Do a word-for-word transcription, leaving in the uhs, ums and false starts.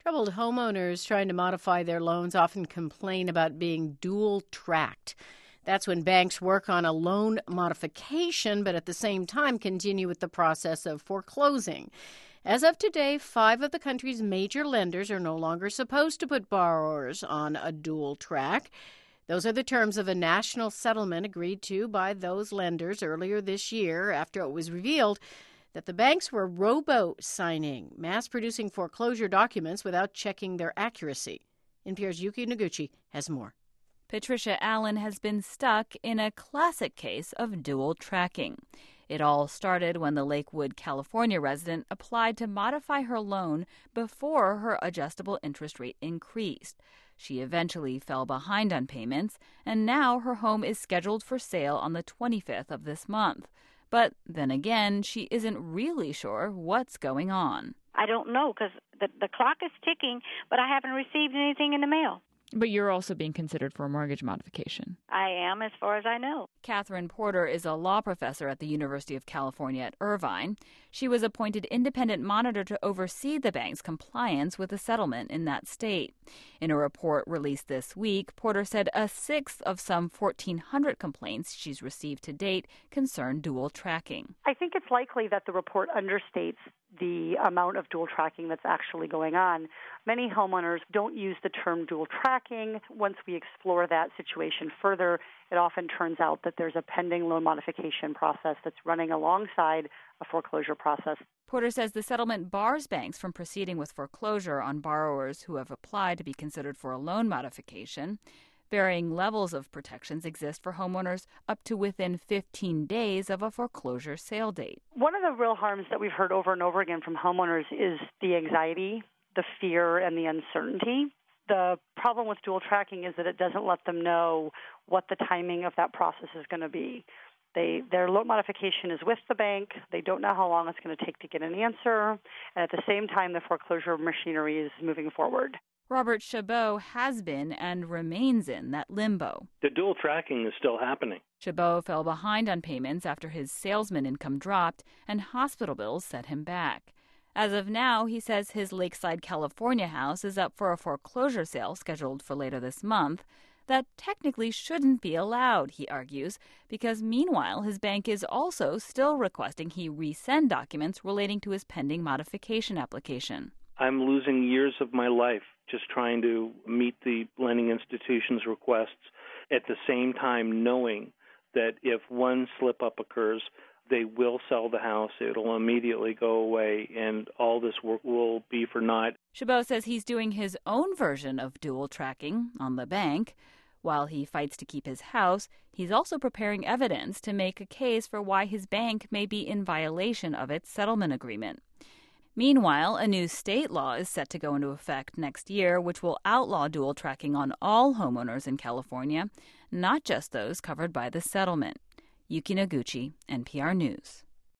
Troubled homeowners trying to modify their loans often complain about being dual-tracked. That's when banks work on a loan modification, but at the same time continue with the process of foreclosing. As of today, five of the country's major lenders are no longer supposed to put borrowers on a dual track. Those are the terms of a national settlement agreed to by those lenders earlier this year after it was revealed that the banks were robo-signing, mass-producing foreclosure documents without checking their accuracy. N P R's Yuki Noguchi has more. Patricia Allen has been stuck in a classic case of dual tracking. It all started when the Lakewood, California resident applied to modify her loan before her adjustable interest rate increased. She eventually fell behind on payments, and now her home is scheduled for sale on the twenty-fifth of this month. But then again, she isn't really sure what's going on. I don't know because the, the clock is ticking, but I haven't received anything in the mail. But you're also being considered for a mortgage modification. I am, as far as I know. Catherine Porter is a law professor at the University of California at Irvine. She was appointed independent monitor to oversee the bank's compliance with the settlement in that state. In a report released this week, Porter said a sixth of some fourteen hundred complaints she's received to date concern dual tracking. I think it's likely that the report understates the amount of dual tracking that's actually going on. Many homeowners don't use the term dual tracking. Once we explore that situation further, it often turns out that there's a pending loan modification process that's running alongside a foreclosure process. Porter says the settlement bars banks from proceeding with foreclosure on borrowers who have applied to be considered for a loan modification. Varying levels of protections exist for homeowners up to within fifteen days of a foreclosure sale date. One of the real harms that we've heard over and over again from homeowners is the anxiety, the fear, and the uncertainty. The problem with dual tracking is that it doesn't let them know what the timing of that process is going to be. They, their loan modification is with the bank. They don't know how long it's going to take to get an answer. And at the same time, the foreclosure machinery is moving forward. Robert Chabot has been and remains in that limbo. The dual tracking is still happening. Chabot fell behind on payments after his salesman income dropped and hospital bills set him back. As of now, he says his Lakeside, California house is up for a foreclosure sale scheduled for later this month. That technically shouldn't be allowed, he argues, because meanwhile his bank is also still requesting he resend documents relating to his pending modification application. I'm losing years of my life just trying to meet the lending institution's requests, at the same time knowing that if one slip-up occurs, they will sell the house, it'll immediately go away, and all this work will be for naught. Chabot says he's doing his own version of dual tracking on the bank. While he fights to keep his house, he's also preparing evidence to make a case for why his bank may be in violation of its settlement agreement. Meanwhile, a new state law is set to go into effect next year, which will outlaw dual tracking on all homeowners in California, not just those covered by the settlement. Yuki Noguchi, N P R News.